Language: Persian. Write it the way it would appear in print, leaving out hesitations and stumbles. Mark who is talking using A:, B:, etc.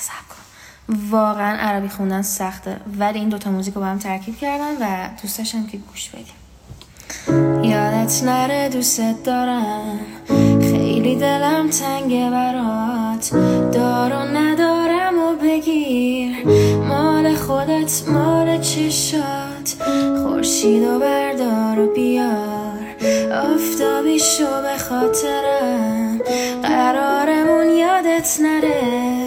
A: واقعا عربی خوندن سخته، ولی این دوتا موزیک رو با هم ترکیب کردم و دوست داشتم که گوش بدیم. یادت نره دوست دارم، خیلی دلم تنگه برات، دار و ندارم و بگیر، مال خودت مال چشات، خورشید و بردار و بیار، آفتابی شو به خاطرم، قرارمون یادت نره،